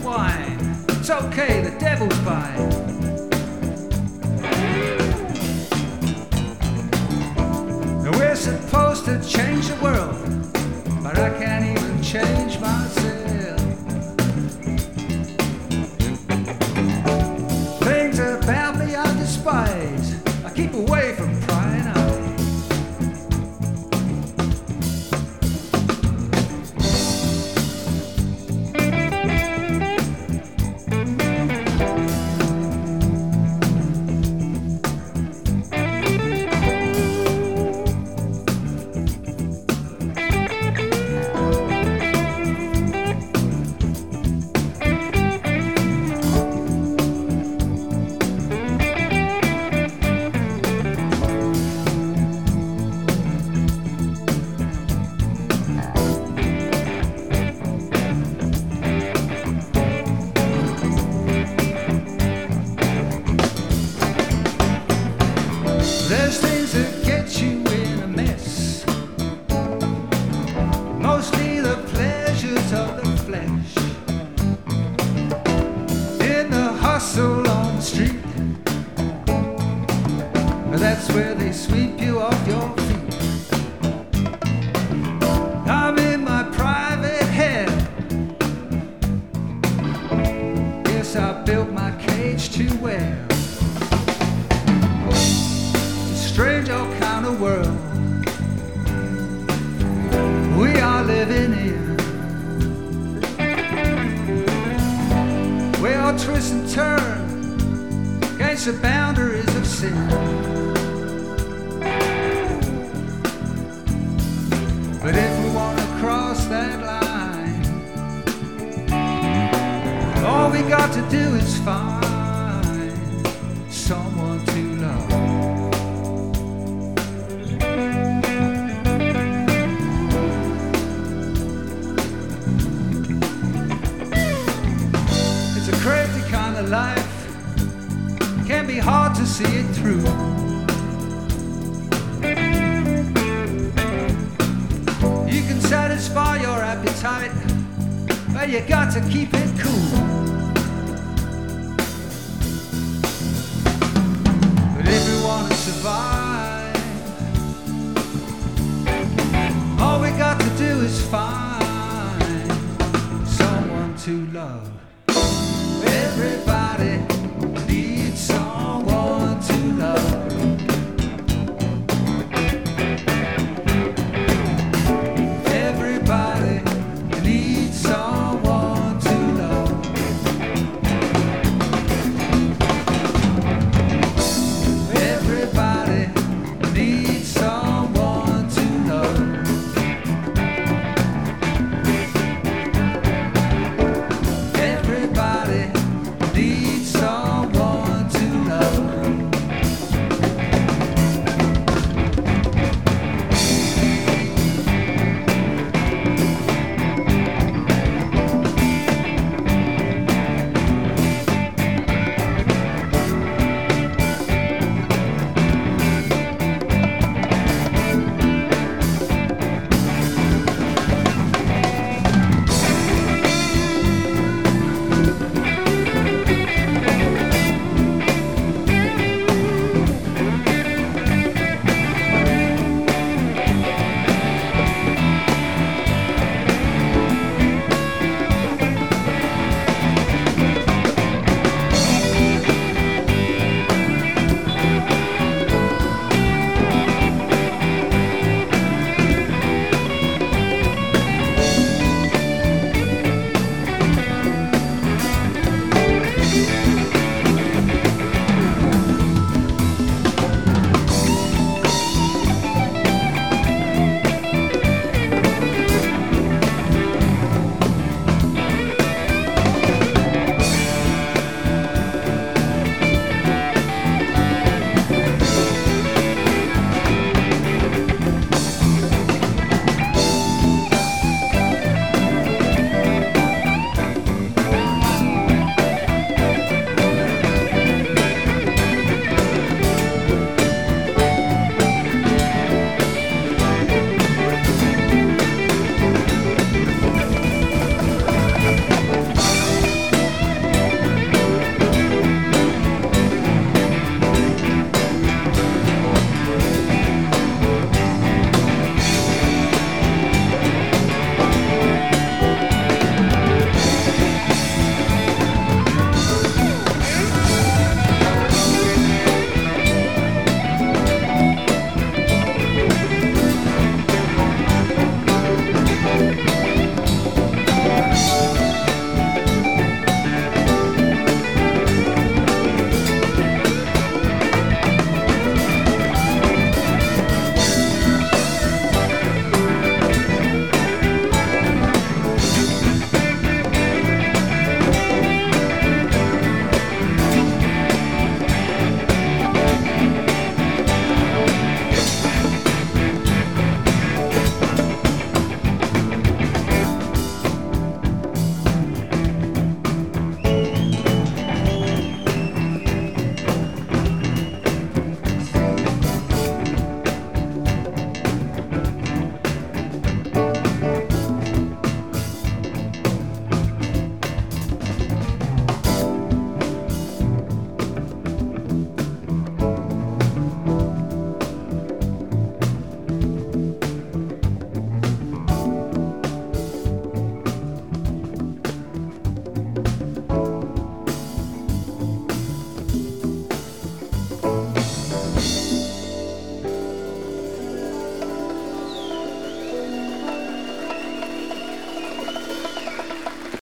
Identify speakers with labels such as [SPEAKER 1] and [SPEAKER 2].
[SPEAKER 1] wine. It's okay, the devil's buying. We're supposed to change the world, but I can't even change myself. Things about me I despise. I keep away from prying eyes. There's things that get you in a mess, mostly the pleasures of the flesh. In the hustle on the street, that's where they sweep you off your feet. I'm in my private hell. Guess I built my cage too well. Strange old kind of world we are living in, we all twist and turn against the boundaries of sin. But if we want to cross that line, all we got to do is find someone to love. Crazy kind of life can be hard to see it through. You can satisfy your appetite, but you got to keep it cool.